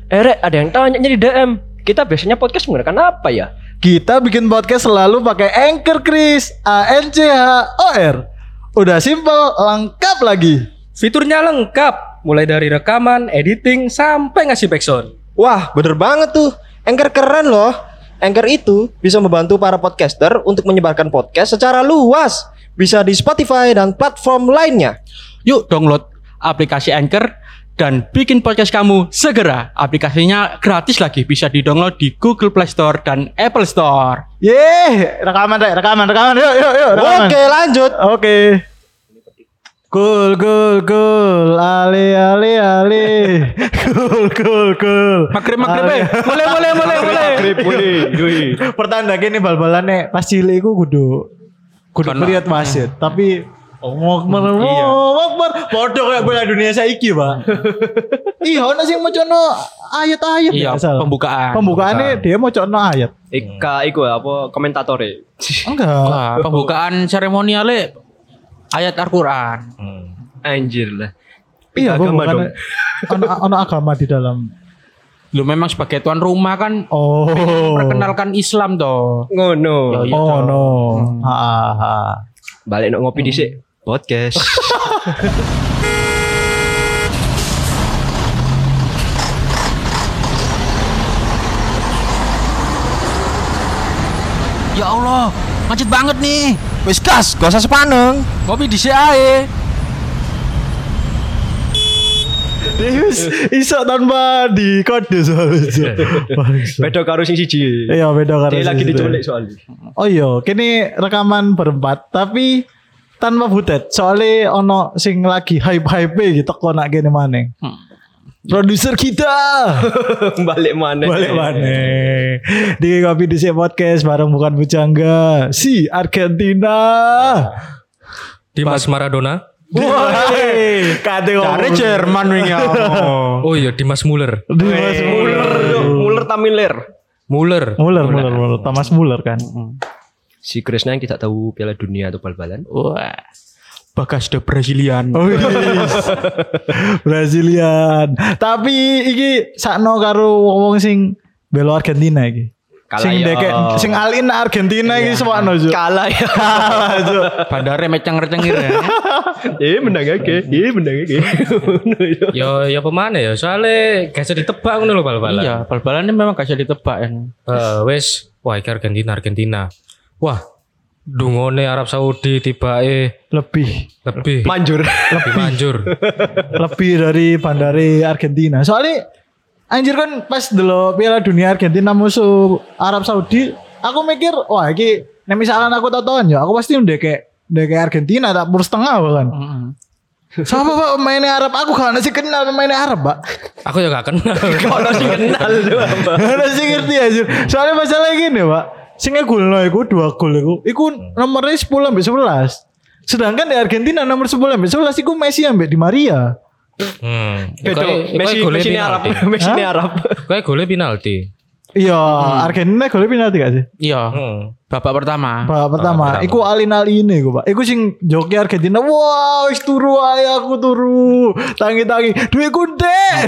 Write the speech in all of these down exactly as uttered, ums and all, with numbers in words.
Eh Rek, ada yang tanya di D M. Kita biasanya podcast menggunakan apa ya? Kita bikin podcast selalu pakai Anchor, Chris. A N C H O R. Udah simple, lengkap lagi. Fiturnya lengkap, mulai dari rekaman, editing, sampai ngasih backsound. Wah, bener banget tuh. Anchor keren loh. Anchor itu bisa membantu para podcaster untuk menyebarkan podcast secara luas. Bisa di Spotify dan platform lainnya. Yuk download aplikasi Anchor dan bikin podcast kamu segera. Aplikasinya gratis lagi, bisa di-download di Google Play Store dan Apple Store. Yeay, rekaman deh, rekaman, rekaman. Yuk, yuk, yuk. Rekaman. Oke, lanjut. Oke. Cool, cool, cool. Ali, ali, ali. Cool, cool, cool. Magrib, magrib, eh. Boleh, boleh, boleh, boleh. Pertanda gini bal-balannya pas cilik ku kudu kudu Kono. melihat wasit, tapi Allahu Akbar, Allahu Akbar. Podo kayak bola dunia saiki, Pak. Iya, ono sing mocono ayat-ayat Iya, ya, salah. pembukaan. Pembukaannya dia mocono ayat. Ika, iku apa komentatore. Enggak. Wah, pembukaan seremonialnya ayat Al-Quran. Anjir lah. Iya, Agama pembukaan. Ono ono agama di dalam. Lu memang sebagai tuan rumah kan Oh. perkenalkan Islam toh. Ngono. Iya, Oh toh. no. Ha ha. Balik nok ngopi dhisik. Podcast. Ya Allah, macet banget nih. Wis gas, gak usah sepaneng. Ngopi di C A E. Deus iso tanpa di kode soalnya. Beda karo sing siji. Iya, beda karo Dia lagi siji. diculik soalnya. Oh iya, kini rekaman berempat tapi tanpa butet. Soalnya ono sing lagi hype-hype gitu kok nak gini maneng. Produser kita Balik mana? balik maneng di Kopi Dhisik Podcast bareng bukan bujangga si Argentina. Dimas Maradona. Woi, kade Cari Jerman wingi. Oh iya, Dimas Muller. Dimas Muller. Muller Tamiler. Muller. Muller, Muller, Muller, Thomas Muller kan. Si Krisna yang tidak tahu Piala Dunia atau bal-balan. Wah. Bagas de Brazilian. Oh, yes. Brazilian. Tapi iki sakno karo wong sing belo Argentina iki. Kalah Sing ya. deke sing alin Argentina iki sakno jo. Kalah ya. Kalah jo. Bandare meceng-cengir ya. Eh menang aja. Eh menang aja. Ya ya pemane ya, soalnya gak bisa ditebak ngono lho bal-balan. Iya, bal-balannya memang gak bisa ditebak kan. Eh, wes, wah iki Argentina, Argentina. Wah, dungone Arab Saudi tibae Lebih lebih Manjur. lebih manjur. lebih dari bandari Argentina. Soalnya anjir kan pas dulu Piala Dunia Argentina musuh Arab Saudi, aku mikir wah iki nek misalkan aku tonton ya, aku pasti ndek ndek Argentina tak pur setengah bahkan. Sama Pak pemainnya Arab, aku gak ada sih kenal pemainnya Arab, Pak. Aku ya gak kenal. Kalau sih kenal lu apa? Gak ada sih ngerti aja. Soalnya masalah gini, Pak. Sing ngegolno iku dua gol iku. Iku nomornya sepuluh sampai sebelas. Sedangkan di Argentina nomor sepuluh sampai sebelas iku Messi ambek Di Maria. Hmm. Bedo. Kayak- Messi kayak golnya Messi ini Arab. penalti. Messi ini Arab. Kayak golnya penalti. Iya, Argentina golnya penalti gak sih? Iya. Hmm. Babak pertama. Babak pertama, pertama. iku alin-alin ini iku, Pak. Iku sing joki Argentina. Wah, wis turu ae aku turu. Tangi-tangi. Duitku ndek.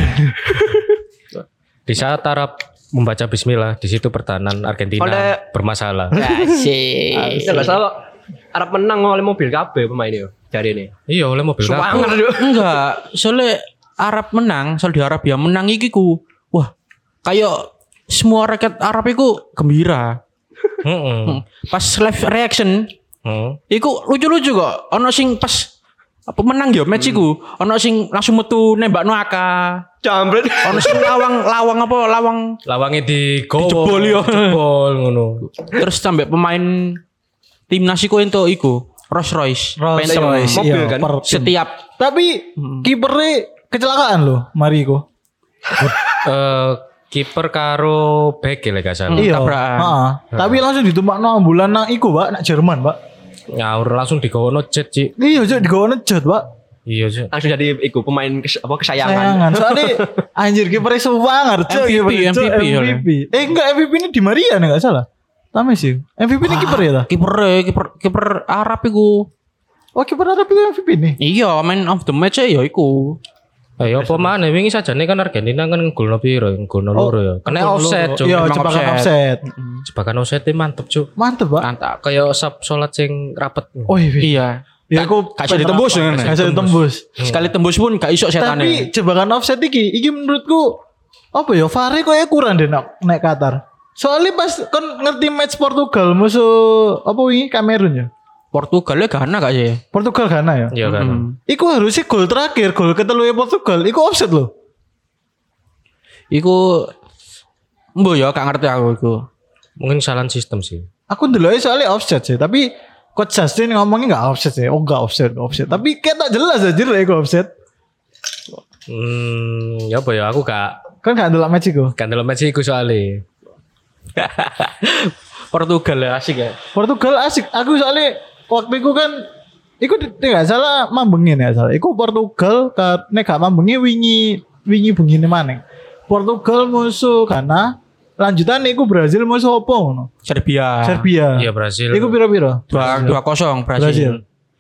Di saat Arab membaca bismillah, di situ pertahanan Argentina Oleh- bermasalah. Asik. Ya enggak salah. Arab menang oleh mobil kabeh pemain itu. Dari ini. Iya, oleh mobil kabur. Suwanger yo. Enggak, soalnya Arab menang, Saudi Arabia menang iki ku. Wah, kayak semua rakyat Arab iku gembira. Heeh. Hmm. Pas live reaction, Heeh. iku lucu-lucu kok. Ono sing pas apa menang ya match iku, ono sing langsung metu nembak Noaka. Jambret. Ono sing lawang lawang apa lawang Lawangnya di Dijebol, ya. Jebol ngono. terus sampai pemain timnas iku entuk iku Rolls Royce. Rolls Phantom. Royce, mobil iya, kan? per tim. Setiap Tapi kipernya kecelakaan loh, Mariko. Eh kiper karo back ya gak salah. Iya. tabrakan. Heeh. Tapi langsung ditumpakno ambulan nang iku, Pak, nang Jerman, Pak. Ngawur langsung digono jet, Cik. Iya, Cuk, digowo nejot, Pak. Iya, Cik. Langsung jadi iku pemain kes, apa kesayangan. Sayangan. Soalnya anjir kipernya semangat, Cuk. M V P, kipernya, Cuk, M V P, M V P. Eh enggak, M V P ini di Maria nih enggak salah. Tame sih. M V P ini kiper ya, ta? Kiper kiper kiper Arab iku. Oh, kiper Arab itu M V P nih. Iya, man of the match ya iku. Eh apa maneh wingi sajane kan Argentina kan ngegolno piro, ngegolno loro ya. Kena offset, Cuk. Iya, Emang jebakan offset. offset. Jebakan offset mantep, Cuk. Mantep, Pak. Mantap. Kayak sab salat sing rapet. Oh iya. Iya. Ya aku Gak iso ditembus ya, Gak iso ditembus. Sekali tembus pun gak iso setane. Tapi jebakan offset iki, iki menurutku apa ya? V A R kok kurang deh nak naik Qatar. Soalnya pas kan ngerti match Portugal musuh apa wingi Kamerun ya? Portugal ya Ghana gak sih? Portugal Ghana ya. Iya kan. Hmm. Iku harusnya gol terakhir, gol ketelu Portugal, iku offset loh. Iku mbo ya gak ngerti aku iku. Mungkin kesalahan sistem sih. Aku ndelok soalnya offset sih, tapi Coach Justin ngomongnya nggak offset sih. Oh nggak offset, nggak offset. Tapi kayak tak jelas aja lah iku offset. Hmm, ya apa ya aku gak Kan gak ndelok match iku. kan dalam match iku soalnya. Portugal ya asik ya. Portugal asik. Aku soalnya waktu itu kan iku tidak salah mambengin ya salah. Iku Portugal karena gak mambengi wingi wingi bengine maneh. Portugal musuh Ghana. Lanjutan iku Brazil musuh apa ngono? Serbia. Serbia. Iya Brasil. Iku piro-piro? Dua dua kosong Brazil. Brazil.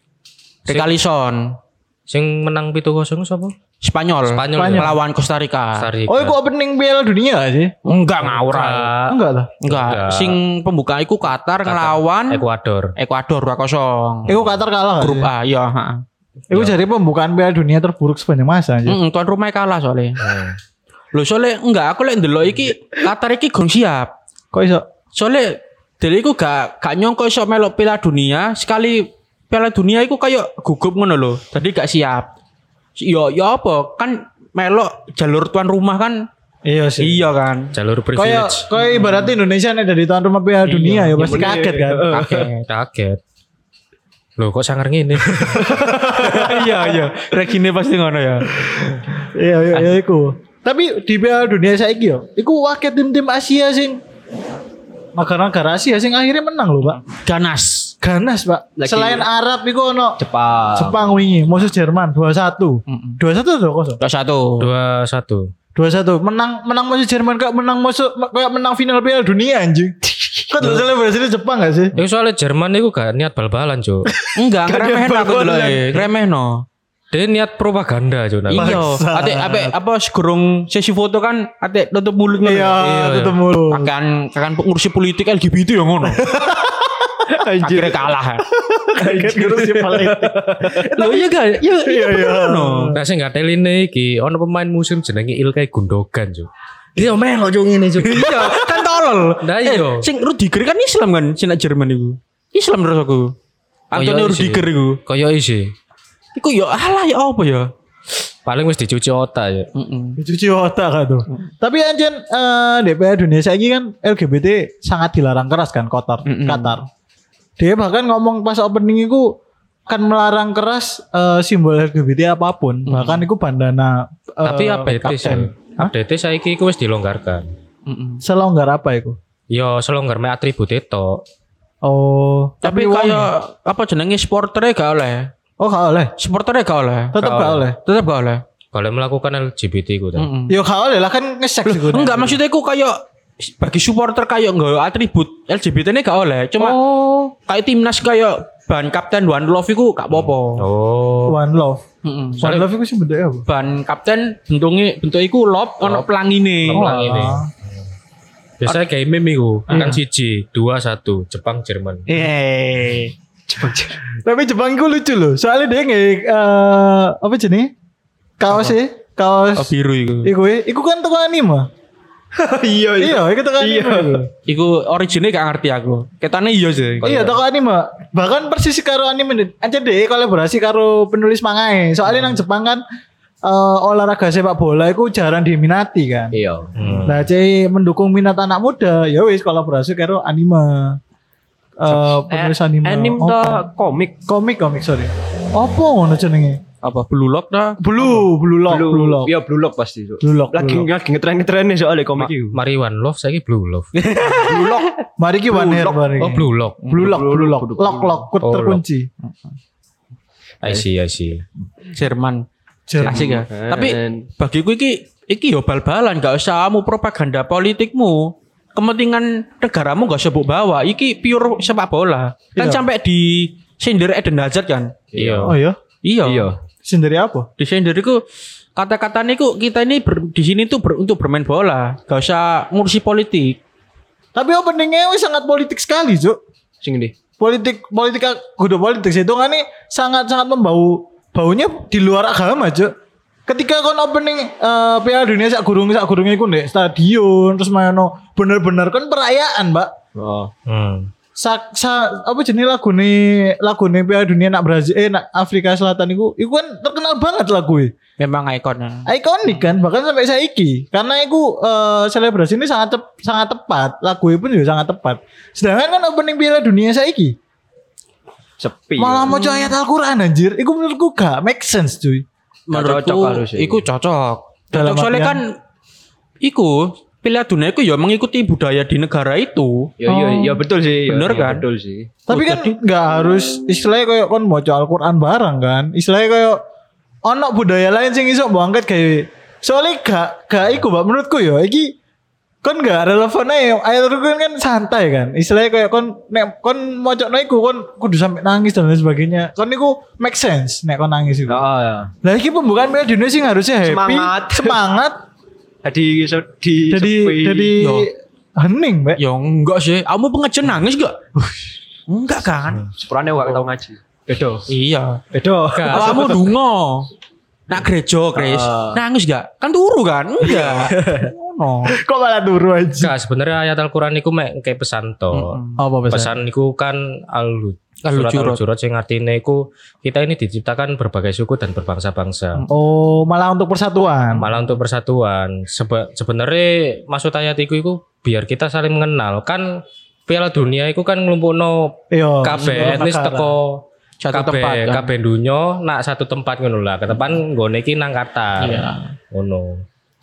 Recalison. Sing menang pitu kosong sapa? Spanyol. Spanyol. Spanyol. Melawan Costa Rica. Costa Rica. Oh, iku opening Piala Dunia gak sih? Enggak ngawur. Enggak. Enggak lah. Enggak. Enggak. Sing pembuka iku Qatar Qatar. ngelawan Ekuador. Ekuador dua kosong. Iku Qatar kalah gak Grup sih? A, iya, heeh. Iku jadi pembukaan Piala Dunia terburuk sepanjang masa aja. Heeh, tuan rumah kalah soalnya. Hmm. Lho soalnya enggak aku lek ndelok iki Qatar iki gong siap. Kok iso? Soalnya dari iku gak gak nyongko iso melok Piala Dunia, sekali Piala Dunia iku kayak gugup ngono lho. Tadi gak siap. Yo yo apa? Kan melok jalur tuan rumah kan. Iya sih. Iya kan. Jalur Kayak privilege. kayak ibaratnya Indonesia nih dari tuan rumah Piala Dunia ya pasti kaget kan. Kaget. Kaget. Loh kok sangar ngene? Iya iya. Regine pasti ngono ya. Iya iya iya iku. Tapi di Piala Dunia saiki yo, iku wakil tim-tim Asia sing negara-negara Asia sing akhirnya menang loh, Pak. Ganas. Ganas, Pak. Lagi- Selain Arab iku ono Jepang. Jepang wingi, musuh Jerman dua satu. dua satu atau kosong? Dua satu. Dua satu. dua satu. Menang menang musuh Jerman kayak menang musuh kayak menang final Piala Dunia anjing. Kok dulu selebrasinya Jepang gak sih? Itu soalnya Jerman itu gak niat bal-balan, Cuk. Enggak, ngremehno aku dulu. Ngremehno. Dia niat propaganda, Cuk. Iya, ate apa apa segurung sesi foto kan ate tutup mulut ngono. Iya, tutup mulu. Akan akan ngurusi politik L G B T ya ngono. Anjir. Akhirnya kalah. Kaget ngurusi politik. Loh iya gak? Ya iya iya. ngono. Nah, sing gak teline iki ono pemain musim jenenge Ilkay Gundogan, Cuk. Dia melo Cuk ngene, Cuk. Iya, kan tolol. Nah, iya. Eh, sing Rudiger kan Islam kan, sing Jerman iku. Islam terus aku. Antonio Koyo isi. Rudiger iku. Koyo isi. Iku ya alah ya apa ya? Paling wis dicuci otak ya. Heeh. Cuci otak kan tuh. Tapi anjen eh di Piala Dunia saiki kan L G B T sangat dilarang keras kan Qatar. Mm-mm. Qatar. Dia bahkan ngomong pas opening itu kan melarang keras eh, simbol L G B T apapun. Bahkan itu bandana eh, Tapi update kapten. sih. Update saiki iku wis dilonggarkan. Heeh. Selonggar apa itu? Yo selonggar me atribut itu. Oh, Tapi wong- kayak apa jenenge supporternya gak oleh. oh gak oleh. Supporternya gak oleh. Tetap Gak gak oleh. Tetap gak oleh. Kalau melakukan L G B T ku ta. Heeh. Yo gak oleh lah kan ngesek sih gue. Enggak maksudnya aku kayak bagi supporter kayak nggak atribut L G B T ini gak oleh. Cuma Oh, kayak timnas kayak ban kapten One Love iku gak apa-apa. Oh. One Love. Heeh. One Love itu sih bentuknya apa? Ban kapten bentuknya bentuk iku love ono pelangine. Oh, pelangine. alah. Biasanya kayak meme iku. Kan siji, dua, satu. Jepang, Jerman. Eh. Tapi Jepang itu lucu loh. Soalnya dia nggak eh apa jenis kaos sih, kaos. Oh, biru iku. Iku, iku kan toko anime. Iya Iya, itu toko anime. iku. Iku originnya gak ngerti aku. Ketane iya sih. Iya, toko anime. Bahkan persis karo anime. Aja deh kolaborasi karo penulis mangae. Soalnya nang Jepang kan eh, olahraga sepak bola itu jarang diminati kan. Iya. Hmm. Nah, C mendukung minat anak muda, ya wis kolaborasi karo anime. Eh penulis anime. Anime Oh, ta komik. komik komik sorry. Apa ngono jenenge? Apa Blue Lock dah? Blue, Blue Lock, Blue Lock. Iya Blue Lock pasti. Cuk. Blue Lock. Lagi Blue Lock. lagi ngetren-ngetrennya soalnya komik itu. Mari One Love saiki Blue Love. Blue Lock. Mari ki one hair mari. Oh, Blue Lock. Blue Lock, Blue Lock. Lock lock kut Oh, terkunci. I see, I see. Jerman. Jerman. Asik ya. Tapi bagiku iki iki yo bal-balan gak usah kamu propaganda politikmu. Kepentingan negaramu gak usah bawa. Iki pure sepak bola. Kan Iya. sampai di sindir Eden Hazard kan. Iya. Oh iya. Iya. Iya. Sendiri apa? Di sindir iku kata-kata niku kita ini ber- di sini tuh ber- untuk bermain bola, gak usah ngurusi politik. Tapi openingnya wis sangat politik sekali, Cuk. Sing ndi? Politik politik kudu politik itu kan ini sangat-sangat membau baunya di luar agama, Cuk. Ketika kon opening uh, Piala Dunia sak gurung sak gurunge iku ndek stadion terus mayono bener-bener kan perayaan, Mbak. Oh. Hmm. Sa, sa apa jenis lagu nih lagu nih Piala Dunia nak Brazil eh nak Afrika Selatan itu itu kan terkenal banget lagu ini. Memang ikonnya. Ikonik kan bahkan sampai saiki karena itu uh, selebrasi ini sangat tep, sangat tepat lagu pun juga sangat tepat. Sedangkan kan opening Piala Dunia saiki Sepi. malah mau coba ayat Al-Quran anjir. Itu menurutku gak make sense cuy. Menurutku cocok harusnya. iku cocok. Dalam Cocok soalnya artian- kan iku Piala Dunia itu ya mengikuti budaya di negara itu. Ya iya Oh. ya betul sih. Ya, Bener ya, kan? Betul sih. Tapi kan nggak harus istilahnya kayak kon baca Al-Quran bareng kan. Istilahnya kayak ono budaya lain sing iso mbok angkat kayak soalnya gak gak iku Mbak menurutku ya iki kon gak relevan ae ayat Al-Quran kan santai kan. Istilahnya kayak kon nek kon mocokno iku kon kudu sampai nangis dan lain sebagainya. Kon iku make sense nek kon nangis iku. Oh ya. Lah iki pembukaan Piala Dunia sing harusnya happy, Semangat. semangat Jadi di jadi sepi. jadi Yo. hening, Mbak. Ya enggak sih. Kamu pengajian nangis gak? Enggak kan? sepurane gak tau ngaji. Beda. Iya. Beda. Kamu dungo. Nak gereja, Chris. Ah. Nangis gak? Kan turu kan? Enggak. Ngono. Kok malah turu aja. Enggak, sebenarnya ayat Al-Qur'an iku mek kayak pesan to. Apa pesan? Pesan iku kan al Al-Hujurat. surat Al-Hujurat sing artine iku kita ini diciptakan berbagai suku dan berbangsa-bangsa. Oh, malah untuk persatuan. Malah untuk persatuan. Sebe- sebenarnya maksud ayat iku iku biar kita saling mengenal. Kan Piala Dunia iku kan nglumpukno Iya. kabeh etnis negara. teko Satu kabeh tempat kan? kabeh dunya nak satu tempat ngono lah. Ketepan nggone iki nang Qatar. Iya. Ngono.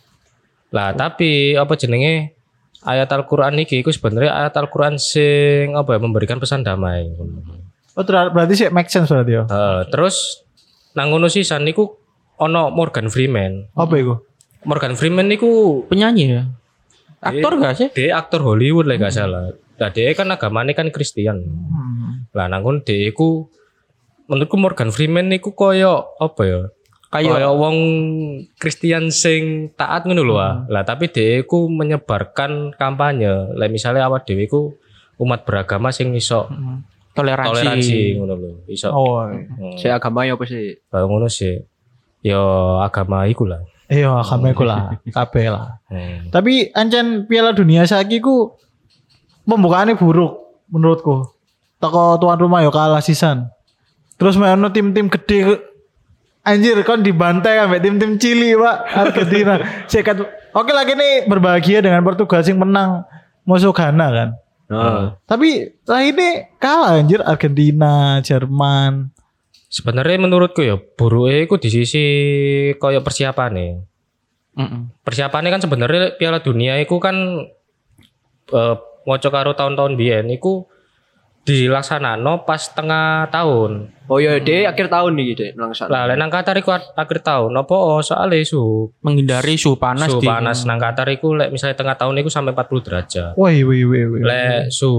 Lah tapi apa jenenge ayat Al-Qur'an iki iku sebenarnya ayat Al-Qur'an sing apa ya memberikan pesan damai. Oh, ter- berarti sih make sense berarti ya. Eh, terus nang ngono sisan niku ono Morgan Freeman. Apa itu? Morgan Freeman niku Penyanyi ya? Aktor gak sih? dia aktor Hollywood lah gak salah. Lah dia kan agamanya kan Kristen. Lah nang ngono dia iku menurutku Morgan Freeman niku koyo apa ya? Kayak Kayak wong Kristen sing taat ngono lho. ah. Lah tapi dia iku menyebarkan kampanye. Lah misalnya awak dhewe iku umat beragama sing iso toleransi. toleransi ngono lho. Iso. Oh. Hmm. Si agama ya apa sih? Kalau ngono sih. Ya agama iku lah. Iya, kami ku lah, kabeh lah. Hmm. Tapi ancen Piala Dunia saiki ku pembukaannya buruk menurutku. Toko tuan rumah yo kalah sisan. Terus main tim-tim gede anjir kon dibantai ambek tim-tim Chili, Pak, Argentina. Sekat. Oke lah ini berbahagia dengan Portugal sing menang musuh Ghana kan. Heeh. Tapi lah ini kalah anjir Argentina, Jerman. Sebenarnya menurutku ya buruknya iku di sisi koyo persiapane. Mm-mm. Persiapannya kan sebenarnya Piala Dunia iku kan eh ngoco karo tahun-tahun biyen iku dilaksanakno pas tengah tahun. Oh iya, deh akhir tahun nih deh langsung. Lah lek nang Qatar iku ak- akhir tahun apa oh, soalnya su Menghindari suhu panas suhu di panas nang Qatar iku lek misalnya tengah tahun iku sampai empat puluh derajat. Woi, woi, woi, woi. Lek su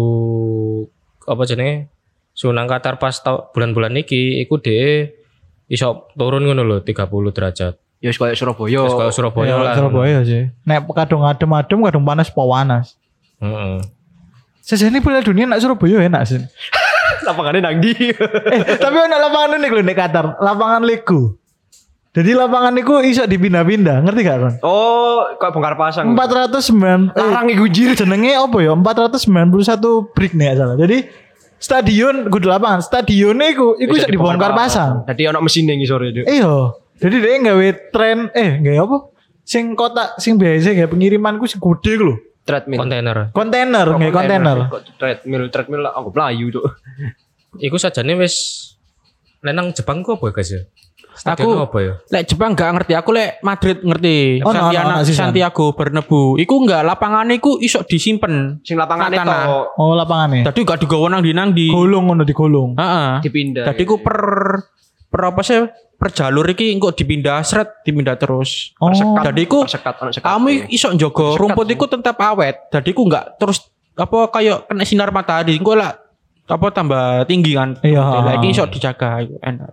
apa jenenge? Su nang Qatar pas tau- bulan-bulan iki iku de iso turun ngono lho tiga puluh derajat. Ya wis koyo Surabaya. Terus kalau Surabaya Iya, lah. Surabaya sih. Nek kadung adem-adem, kadung panas, panas. Heeh. Sejane Piala Dunia nak Surabaya enak sih. Lapangannya nang ndi? eh, tapi ada lapangan unik loh nek Qatar, lapangan Lego. Jadi lapangan itu iso dipindah-pindah, ngerti gak kan? Oh, kok bongkar pasang. empat ratus sembilan puluh Larang iku jir. jenenge apa ya? empat ratus sembilan puluh satu brick nih salah. Jadi stadion kudu lapangan, stadionnya iku iku iso dibongkar pasang. Jadi ono mesin ning sore itu. Iya. Jadi dia nggawe tren eh nggawe apa? Sing kotak sing biasa kayak pengiriman ku sing gede ku lho. Treadmill. Kontainer. Kontainer, nggawe kontainer. Kok treadmill, treadmill lah aku melayu tuh. Iku sajane wis lenang Jepang ku apa ya guys ya? Stadion Aku- apa ya? Lek Jepang gak ngerti, aku lek Madrid ngerti. Oh, no, no, Santiago, no, sisan. Santiago Bernabeu. Iku enggak lapangan iku iso disimpen. Sing lapangannya Tanah. to Oh, lapangannya. Dadi gak digawa nang di nang di. Golong ngono digolong. Heeh. dipindah. Dadi ku per per apa sih? Per jalur iki engko dipindah seret, dipindah terus. Oh. Persekat, Jadi ku persekat, ono sekat. Kamu iso njogo Sekat, rumput iku tetap awet. Dadi ku enggak terus apa kayak kena sinar matahari. Engko lah apa tambah tinggi kan. Iya. Lah iki iso dijaga iku enak.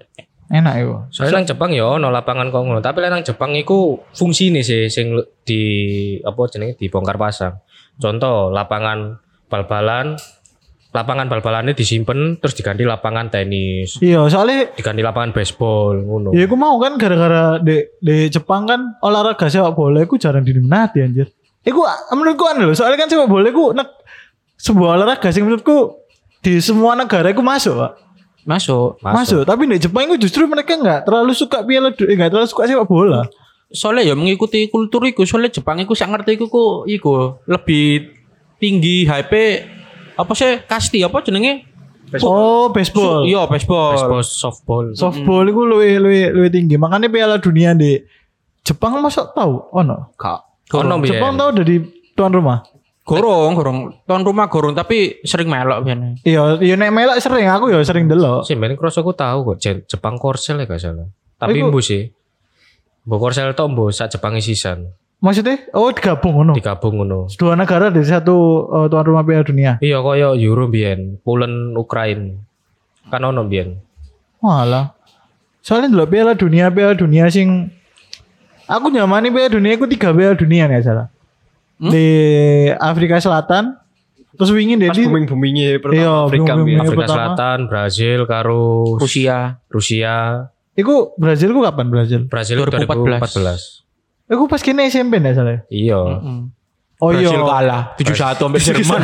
Enak iku. Soalnya nang Jepang ya ono lapangan kok ngono, tapi nang Jepang iku fungsine sih sing di apa jenenge dibongkar pasang. Contoh lapangan bal-balan, lapangan bal-balannya disimpen terus diganti lapangan tenis, Iya, soalnya diganti lapangan baseball ngono. ya aku mau kan gara-gara di di Jepang kan olahraga sepak bola iku jarang diminati anjir. Iku menurutku anu lho, soalnya kan sepak bola iku nek sebuah olahraga sing menurutku di semua negara iku masuk, Pak. Masuk. Masuk. Tapi di Jepang itu justru mereka enggak terlalu suka piala du- eh, enggak terlalu suka sepak bola. Soalnya ya mengikuti kultur iku, soalnya Jepang iku sak ngerti iku kok iku lebih tinggi H P apa sih kasti apa jenenge? Oh, baseball. Iya, baseball. Baseball, softball. Softball itu luwih luwih luwih tinggi. Makanya piala dunia di Jepang masuk tahu ono. Kak. Ono biyen. Jepang tahu dari tuan rumah. Gorong, gorong. Tuan rumah gorong tapi sering melok biyen. Iya, iya nek melok sering aku ya sering delok. Sih ben cross aku tahu kok Je- Jepang Korsel ya gak salah. Tapi Iku- mbu sih. Mbok Korsel tok mbu sak Jepang sisan. Maksudnya oh digabung ngono. Digabung ngono. Dua negara dari satu uh, tuan rumah piala dunia. Iya koyo Euro biyen, Poland, Ukraina. Kan ono biyen. Walah. Soalnya delok piala dunia piala dunia sing aku nyamani piala dunia aku tiga piala dunia nih salah. Hmm? Di Afrika Selatan. Terus wingin deh Pas di booming-boomingnya Iya, pertama Afrika. booming-booming. biyen. Afrika pertama. Selatan, Brazil karo Rusia. Rusia. Iku Brazil ku kapan Brazil? Brazil dua ribu empat belas. dua ribu empat belas. Iku pas kene S M P ndak salah. Iya. Oh iya. Brasil kalah tujuh satu sampai Jerman.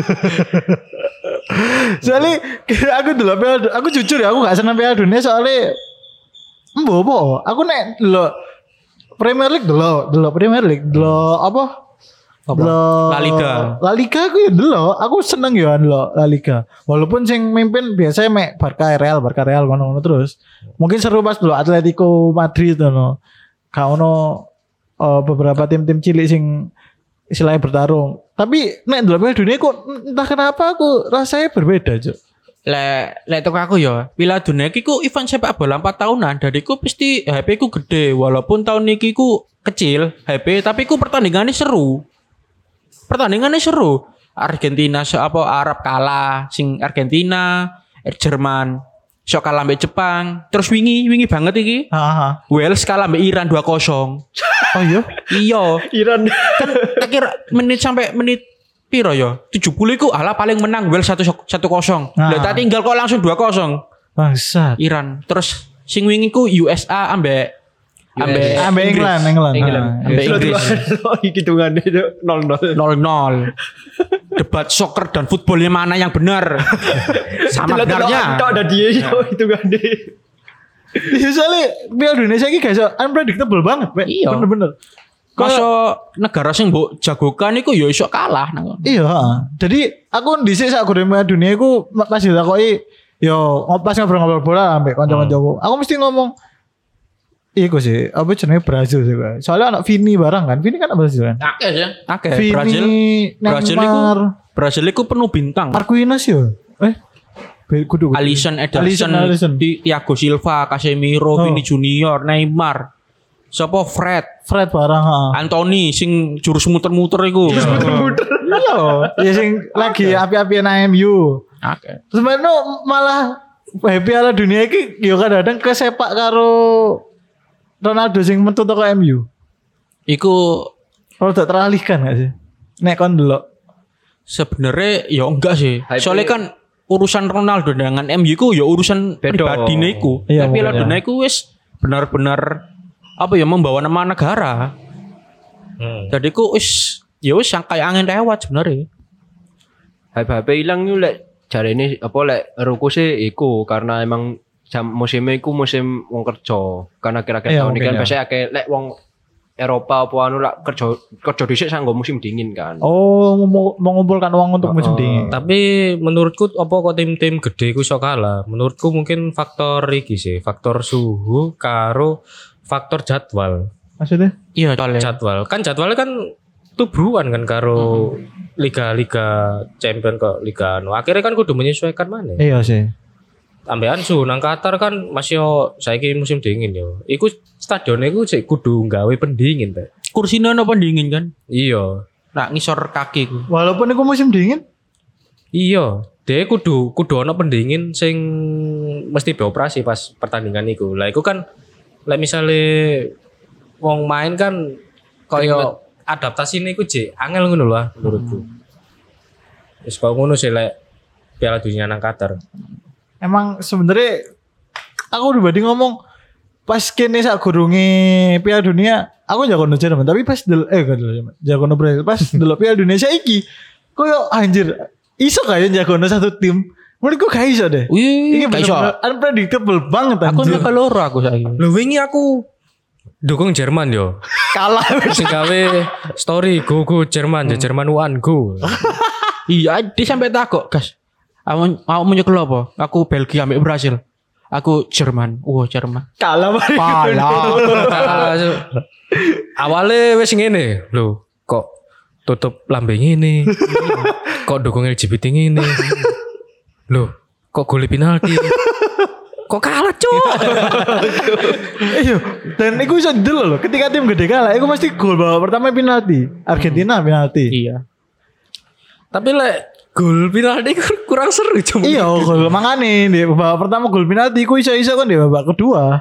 Soalnya aku dulu piala aku jujur ya aku gak seneng piala dunia soalnya mbok apa? Aku nek delok Premier League delok, delok Premier League, delok apa? Delok La Liga. La Liga aku ya delok, aku seneng ya delok La Liga. Walaupun sing mimpin biasanya mek Barca Real, Barca Real ngono-ngono terus. Mungkin seru pas delok Atletico Madrid ngono. Gak ono uh, beberapa tim-tim cilik sing istilahnya bertarung. Tapi nek delok piala dunia kok entah kenapa aku rasanya berbeda, Cuk. Lek lek toko aku ya, Piala Dunia iki ku event sepak bola empat tahunan. Dari ku pasti H P ku gede walaupun tahun niki ku kecil H P tapi ku pertandingannya seru. Pertandingannya seru. Argentina so apa Arab kalah, sing Argentina, eh, Jerman sok kalah mbek Jepang. Terus wingi wingi banget iki. Haha. Wales kalah mbek Iran dua kosong. Oh iya. Iya. Iran. Tak kira menit sampai menit piro ya? tujuh puluh iku ala paling menang Wales satu kosong. Nah. Lah tak tinggal kok langsung dua kosong. Bangsat. Iran. Terus sing wingi ku U S A ambek ambek Ambek England, England. England. Nah, ambek Inggris Oh, hitungannya itu nol nol. nol nol. Debat soccer dan footballnya mana yang benar? Sama benarnya. Ada dia itu hitungannya. Iya soalnya piala dunia saya gak iso unpredictable banget, Pak. Iya. Bener-bener. Masa negara sing mbok jagokan iku ya iso kalah nang. Iya, heeh. Jadi aku dhisik sak gureme piala dunia iku pas ditakoki yo ngopas ngobrol-ngobrol bola ambek kanca-kancaku. Aku mesti ngomong iku sih, apa jenenge Brazil sih, Pak. Soalnya anak Vini barang kan. Vini kan apa Brazil kan? Akeh ya. Akeh. Vini, Brazil. Brazil iku Neymar, Brazil iku penuh bintang. Marquinhos yo. Eh, be- kudu kudu. Alisson, Ederson, Alisson, Alisson. Di- Thiago Silva, Casemiro, Oh. Vini Junior, Neymar. Sopo Fred, Fred barang, heeh. Anthony sing jurus muter-muter iku. Muter-muter. Iya, ya sing lagi api-apian M U. Akeh. Sebenarnya malah piala dunia iki yo kadang-kadang kesepak karo Ronaldo sing metu teko M U. Iku Kalau tak teralihkan gak sih? Nek kon delok. sebenarnya ya enggak sih. Hype- Soalnya kan urusan Ronaldo dengan M U ku ya urusan Beda. pribadine iku. Iya, Tapi Piala mungkin, Dunia iku wis benar-benar apa ya membawa nama negara. Hmm. Jadi ku wis ya wis yang kayak angin lewat sebenarnya. H P hilang yo lek jarene apa lek ruku sih iku karena emang jam musimnya iku musim wong kerja. Karena kira-kira Iya, tahun ini mungkin kan ya. biasanya akeh lek wong Eropa apa anu lak kerja kerja dhisik sanggo musim dingin kan. Oh, mau mengumpulkan uang untuk musim Oh. dingin. Tapi menurutku apa kok tim-tim gede ku iso kalah? Menurutku mungkin faktor iki sih, faktor suhu karo faktor jadwal. Maksudnya? Iya, soalnya. Jadwal kan jadwalnya kan tubruan kan karo liga-liga champion kok liga anu. Akhirnya kan kudu menyesuaikan mana. Iya sih. Ambekan suhu nang Qatar kan masih yo saiki musim dingin yo. Iku stadionnya iku sik kudu gawe pendingin teh. Kursine ono pendingin kan. Iya. Nak ngisor kaki ku. Walaupun itu musim dingin. Iya, dia kudu kudu ana pendingin sing mesti beoperasi pas pertandingan iku. Lah iku kan lek misale wong main kan koyo adaptasi ini ku jek angel ngono lho menurutku. Wis kok ngono sih lek Piala Dunia nang Qatar. Emang sebenarnya aku pribadi ngomong pas kene sak gurunge Piala Dunia, aku jagono Jerman, tapi pas del eh gak delok jagono Brazil, pas delok Piala Dunia saiki koyo anjir iso kaya jagono satu tim. Menurutku gak iso deh. Wih, Ini gak iso. bener-bener unpredictable banget Aku anjir. nyekel loro aku saiki. Lho wingi aku dukung Jerman yo. Kalah. Sing gawe story go go Jerman, hmm. Jerman one go. Iya, dia sampai takut, gas. Aku mau nyekel apa? Aku Belgia ambek Brasil. Aku Jerman. Wah, Jerman. Kalah balik. Kalah. Awalnya wes ngene, lho kok tutup lambe ngene. Kok dukung L G B T ngene. Lho, kok gol penalti. Kok kalah, Cuk. Iya, dan iku iso ndelok lho, ketika tim gede kalah, iku pasti gol babak pertama penalti. Argentina penalti. Iya. Tapi lek gol penalti kurang seru cuma. Iya, gol mangane di babak pertama gol penalti iku iso-iso kan di babak kedua.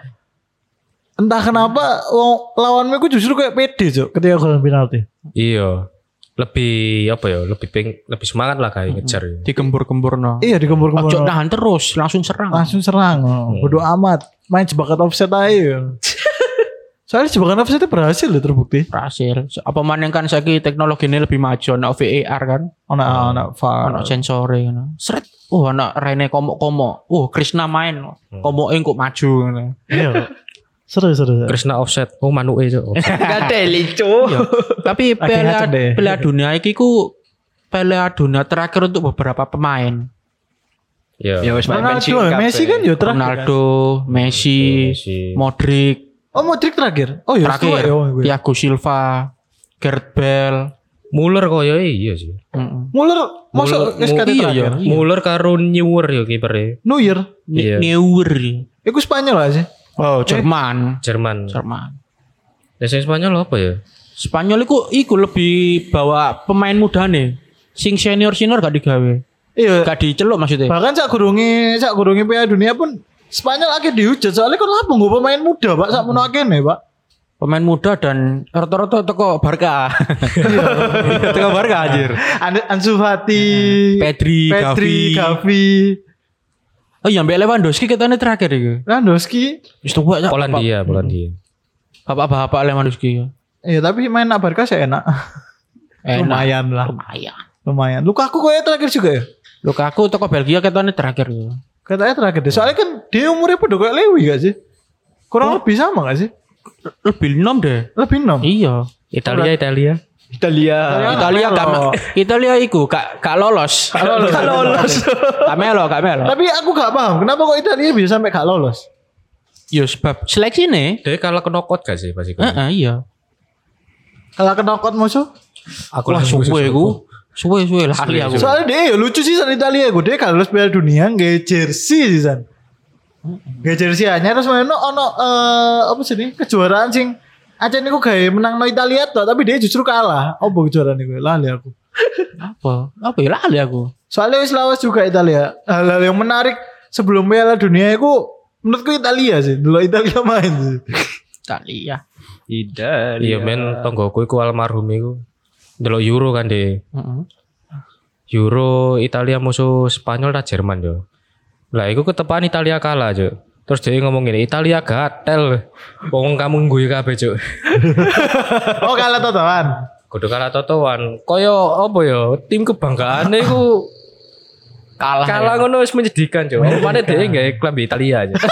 Entah kenapa wong lawanmu iku justru kayak pede, Cuk, ketika gol penalti. Iya. Lebih apa ya? Lebih peng, lebih semangat lah kayak ngejar. Ya. Digembur-gembur no. Iya, digembur-gembur. Ojo tahan terus, langsung serang. Langsung serang. Oh. Bodo amat. Main jebakan offset aja. Soalnya jebakan offset berhasil loh terbukti. Berhasil. Apa mana kan saiki teknologi ini lebih maju, ana V A R kan. Ana ana V A R. Ana sensore ngono. Sret. Oh, ana Rene komo-komo. Oh, Krishna main. Komoke kok maju ngono. Iya. Seru seru. Krishna offset. Oh manuke Cuk. Gadeli Cuk. Tapi Piala ngacak deh. Piala Dunia iki ku Piala Dunia terakhir untuk beberapa pemain. Iya. Ya wis main Ronaldo, pensiun Messi kan yo terakhir. Ronaldo, Messi, Messi. Modric, Oh, Modric terakhir. Oh, ya terakhir tua ya. Thiago Silva, Gareth Bale. Muller koyo iya sih. Heeh. Muller masuk Muller- S K T iya, terakhir. iya. Muller karo Neuer ya kipernya. Neuer. Iya. Neuer. Iku Spanyol lah sih. Oh, Jerman. Jerman. Jerman. Ya sing Spanyol apa ya? Spanyol iku iku lebih bawa pemain muda nih. Sing senior-senior gak digawe. Iya. Gak diceluk maksudnya. Bahkan sak gurunge sak gurunge Piala Dunia pun Spanyol akhir dihujat soalnya kan lapung gue pemain muda, Pak, sak mono akeh nih, Pak. Pemain muda dan rata-rata teko Barca. Teko Barca anjir. An- Ansu Fati, Pedri, Pedri, Gavi. Gavi, Oh iya, Mbak Lewandowski ketane terakhir iku. Lewandowski. Wis tuwa ya. Polandia, Polandia. Bapak-bapak Lewandowski. Iya, tapi main nak Barca sih enak. Enak. Lumayan lah. Lumayan. Lumayan. Lukaku kok terakhir juga ya? Lukaku teko Belgia ketane terakhir ya. Katanya terakhir deh. Soalnya kan dia umurnya pada kayak Lewi gak sih? Kurang lebih sama gak sih? Lebih enam deh. Lebih enam. Iya. Italia, Italia. Italia. Italia gak Melo. Italia iku gak gak lolos. Gak lolos. Gak lolos. Gak melo, gak melo. Tapi aku gak paham kenapa kok Italia bisa sampai gak lolos. Yo sebab seleksi nih. Dia kalah ke knockout gak sih pas iku? Heeh, iya. Kalau ke knockout musuh. Aku Wah, langsung suwe iku. Suwe-suwe lah ahli aku. Soalnya dia ya lucu sih san Italia gue. Dia kalau Piala Dunia nggak jersey sih san. Nggak jersey hanya terus main no ono eh, apa sih nih kejuaraan sing aja nih gue kayak menang no Italia tuh tapi dia justru kalah. Oh bu kejuaraan nih gue lali aku. Apa? Apa ya ahli aku. Soalnya wis lawas juga Italia. Hal-hal yang menarik sebelum Piala Dunia itu menurutku Italia sih. Dulu Italia main sih. Italia. Italia. Iya men, tonggoku iku almarhum iku. Delok Euro kan deh. Heeh. Euro Italia musuh Spanyol ta Jerman yo. Lah iku ketepaan Italia kalah, Cuk. Terus dia ngomong gini, Italia gatel. Wong kamu ngguyu kabeh, Cuk. Oh kalah totoan. Kudu kalah totoan. Koyo apa ya? Tim kebanggaane iku Kalah. kalah ngono wis menyedihkan, Cuk. Omane dhewe gawe klub Italia aja.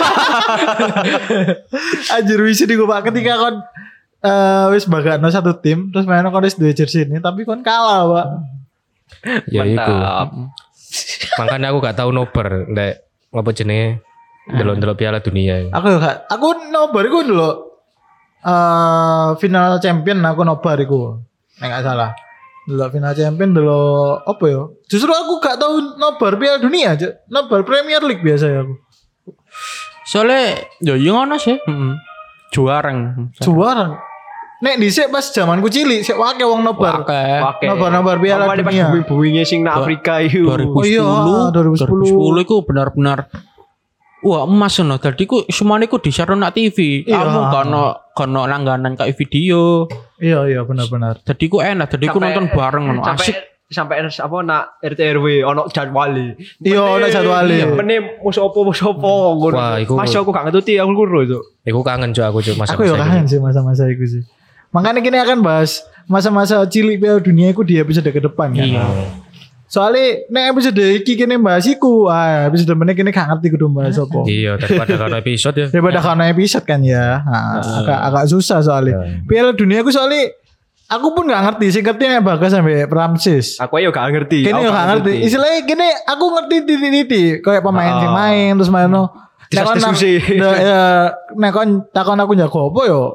Anjir wis di gue pak ketika kon eh wis bagano satu tim terus main kon wis dua jersey ini tapi kon kalah pak. Ya iku. Mantap. Makanya aku gak tahu nobar ndek apa jenenge delok-delok Piala Dunia. Aku yo gak aku nobar iku dulu eh final champion aku nobar iku. Nek gak salah. Dulu final champion dulu apa yo? Justru aku gak tahu nobar Piala Dunia aja. Nobar Premier League biasa ya aku. Soalnya yo yo ngono sih. Heeh. Juareng. Juara. Nek dhisik pas zamanku cilik sik wake wong nobar. Oke. Oke. Nobar-nobar Piala Apa Dunia. pas bumi-buminya sing nang Afrika itu. dua ribu sepuluh Oh iya, dua ribu sepuluh. dua ribu sepuluh itu benar-benar Wah emas no. Tadi ku semuanya ku di-share nak T V. Iya. Kamu kono kono langganan kayak video. Iya iya benar-benar. Tadi ku enak. Tadi ku nonton bareng no. Asik. Sampai apa nak R T R W ono jadwale. Iya ono jadwale. Meneh musuh opo musuh opo ngono. Wah, iku- Mas aku gak ngetuti aku guru itu. Iku kangen cuk aku cuk masa-masa. Aku ya iku. kangen sih masa-masa itu sih. Makanya kini akan bahas masa-masa cilik Piala Dunia itu di episode ke depan kan. Iya. Soalnya nek episode iki kini bahas iku, ah episode meneh kini gak ngerti kudu bahas apa. Iya, daripada kalau episode ya. Daripada karena episode kan ya. Nah, agak agak susah soalnya. Piala Dunia aku soalnya aku pun gak ngerti sih ngerti Bagas sampai Pramsis. Aku ayo gak ngerti. Kini Aku gak ngerti. Istilahnya kini aku ngerti titik-titik kayak pemain sing main terus main no. Nek kon Diskusi. nak- ya nek kon takon aku jago apa yo?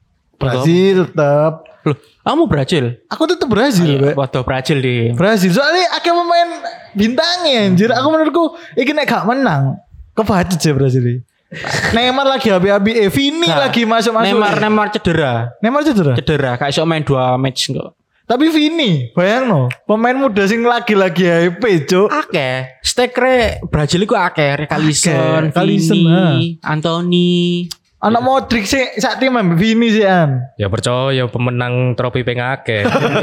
Brazil tetep. Loh, kamu Brazil? Aku tetep Brazil, Pak. Waduh Brazil di. Brazil soalnya akeh pemain bintangnya anjir. Aku menurutku iki nek gak menang kebacut sih Brazil ini. Neymar lagi api-api, eh Vini Nah, lagi masuk-masuk. Neymar Neymar cedera. Neymar cedera. Cedera kayak iso main dua match enggak. Tapi Vini, bayang no, pemain muda sing lagi-lagi hype, Cuk. Akeh. Stekre Brazil iku akeh, Recalison, Akeh, Recalison, Vini, Anthony. Anak Modric sih sak tim ambek Vini sih an. Ya percaya pemenang trofi pengake.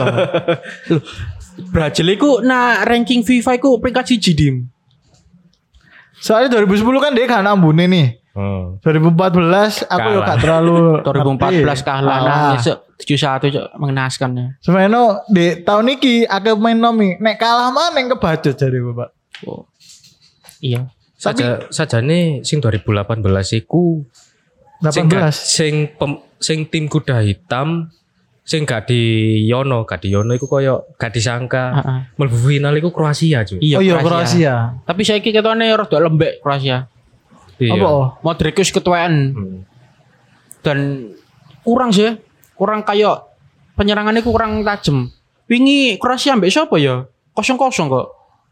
Loh, Brazil iku nah ranking FIFA iku peringkat siji dim. Soalnya dua ribu sepuluh kan dia kan ambune nih. Hmm. dua ribu empat belas aku yo Kalah. gak terlalu dua ribu empat belas ngerti. kalah Ah. nangis tujuh satu cok mengenaskan ya. Sebenarnya di tahun ini akeh main nomi. Nek kalah mana yang kebacut jadi Bapak. Oh. Iya. Saja saja nih sing dua ribu delapan belas iku delapan sing gak- belas. sing pem, sing tim kuda hitam sing gak di Yono, gak di Yono iku koyo gak disangka Heeh. mlebu final iku Kroasia cuy. Iya, Oh iya Kroasia. Kroasia. Tapi saya kira ketone rada lembek Kroasia. Iya. Apa? oh? Modric wis ketuaan Hmm. dan kurang sih, kurang kayak penyerangannya kurang tajam. Wingi Kroasia ambek siapa ya? Kosong kosong kok.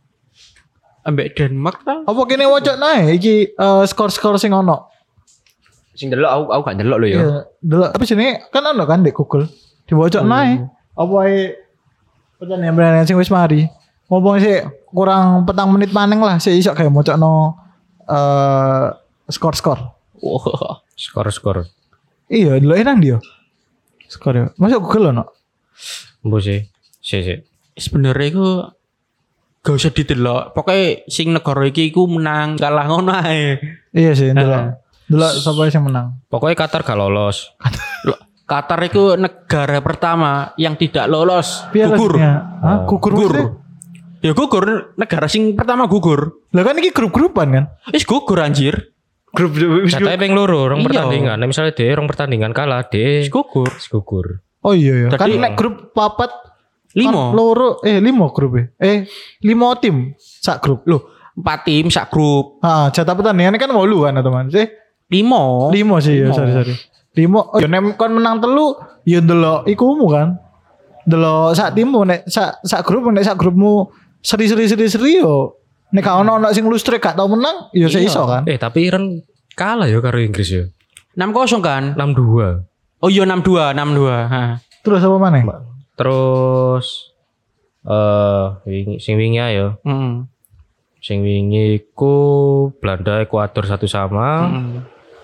Ambek Denmark ta? Apa kene wocok nae iki eh, skor-skor sing ono. Sing delok aku aku gak delok lho ya. Iya, delok tapi sini kan ono kan di Google. Diwocok nae. Apa ae pertandingan sing wis mari. Ngomong sih kurang petang menit maning lah sih iso kayak mocokno eh skor-skor. Wah. Skor-skor. Iya, delok nang dia. Skor ya. Masuk Google ono. Mbo sih. Si si. Sebenarnya iku gak usah ditelok. Pokoknya sing negara iki iku menang kalah ngono ae. Iya sih, delok. Delok sapa sing menang. Pokoknya Qatar gak lolos. Loh, Qatar itu negara pertama yang tidak lolos. Piala Gugur. Dunia. Hah? Gugur. Gugur. maksudnya? Ya gugur negara sing pertama gugur. Lah kan iki grup-grupan kan? Wis gugur anjir. Grup Katanya peng loro rong Iya. pertandingan. Nah, misalnya dia rong pertandingan kalah, dia Wis gugur. gugur. Oh iya ya. Kan Tadi- nek grup papat Limo. kan loro eh limo grup e. Eh limo tim sak grup. Loh, empat tim sak grup. Ah, jatah pertandingan kan wolu kan teman. Eh Limo. limo sih ya, Limo. sorry sorry. Limo. Oh, ya nek kon menang telu ya delok ikumu kan. Delok sak timmu nek sak sak grup nek sak grupmu seri-seri seri-seri yo. Nek gak ono ono sing lustrek gak tau menang ya Iya. iso kan. Eh, tapi Iran kalah ya karo Inggris ya. enam kosong kan? enam dua. Oh iya enam dua, enam dua. Ha. Terus apa mana? Terus eh wingi sing wingi ayo. Hmm. Sing wingi iku Belanda Ekuador satu sama. Hmm.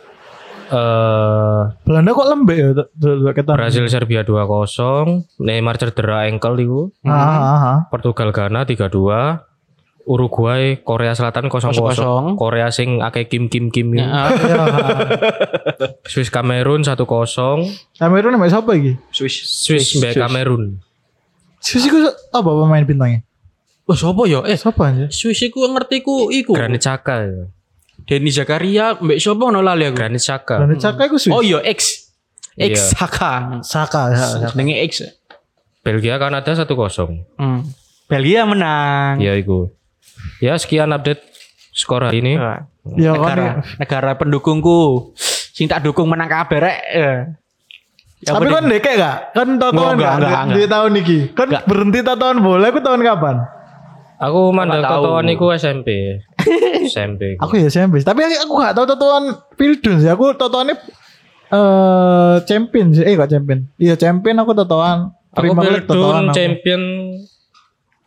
Eh Belanda kok lembek ya delok ketan. Brasil Serbia dua kosong, Neymar cedera ankle iku. Ah, ah, ah. Portugal Ghana tiga dua. Uruguay Korea Selatan kosong Kosong. kosong. Korea sing akeh kim kim kim. Ya, ah. Ya. Swiss Kamerun satu kosong. Kamerun mek sapa iki? Swiss. Swiss mbek Kamerun. Swiss iku apa pemain bintangnya? Oh siapa ya? Eh, Siapa aja? Swiss iku ngerti ku iku. Granit Xhaka ya. Denny Zakaria mbek sapa ono lali aku. Granit Xhaka. Granit Xhaka iku Swiss. Oh iya X. X Iya. Saka. Saka ya. Jenenge X. Belgia Kanada satu kosong. Hmm. Belgia menang. Ya iku. Ya sekian update skor hari ini. Ya negara, kan. negara pendukungku sing tak dukung menang kabeh rek. Ya. Ya, Tapi penting- kan dekek gak? Kan totoan Enggak, gak? enggak, Di, di tahun ini. Kan Enggak. berhenti totoan bola aku tahun kapan? Aku mandek tahu. totoan iku S M P. S M P. Aku ya S M P. Tapi aku gak tahu totoan Pildun sih. Aku totoannya eh champion sih. Eh gak champion. Iya champion aku totoan. Aku Premier League totoan Pildun aku. champion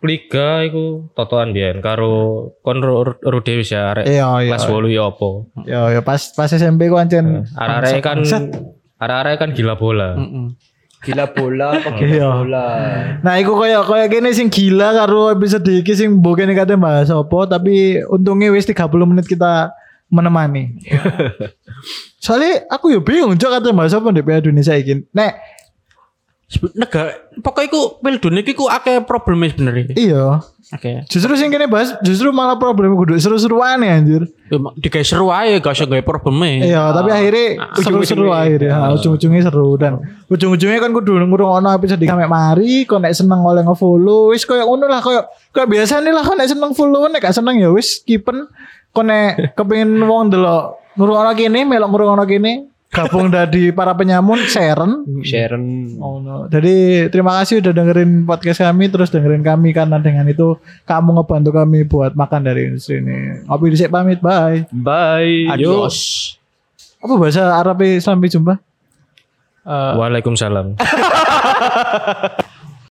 Liga iku totoan biyen karo kon Rude wis ya arek Iya, iya. kelas wolu ya apa. Ya ya pas pas S M P ku ancen Arek-arek kan arek-arek kan gila bola. Heeh. Gila bola apa Iya. gila bola. Nah, iku koyo koyo kene sing gila karo episode iki sing mbok kene kate bahas apa, tapi untungnya wis tiga puluh menit kita menemani. Soalnya aku yo bingung cok kate bahas apa ndek Piala Dunia saiki. Nek Negara pokoknya iku Piala Dunia iku akeh probleme sebenarnya. iya, Oke. justru sing kene bahas justru malah problem kudu seru-seruan ya anjir. Digawe seru ae gak usah gawe probleme. Iya, tapi akhirnya seru-seru akhirnya. Ha, ujung-ujungnya seru dan ujung-ujungnya kan kudu ngrungokno episode kamek mari, kok nek seneng oleh nge-follow, wis koyo ngono lah koyo koyo biasane lah kok nek seneng follow nek gak seneng ya wis skipen. Kok nek kepengin wong delok ngrungokno kene, melok ngrungokno kene, gabung dari para penyamun Sharon. Sharon. Oh no. Jadi terima kasih udah dengerin podcast kami, terus dengerin kami karena dengan itu kamu ngebantu kami buat makan dari industri ini. Ngopi dhisik pamit, bye. Bye. Adios. Apa bahasa Arabnya sampai jumpa? Waalaikumsalam.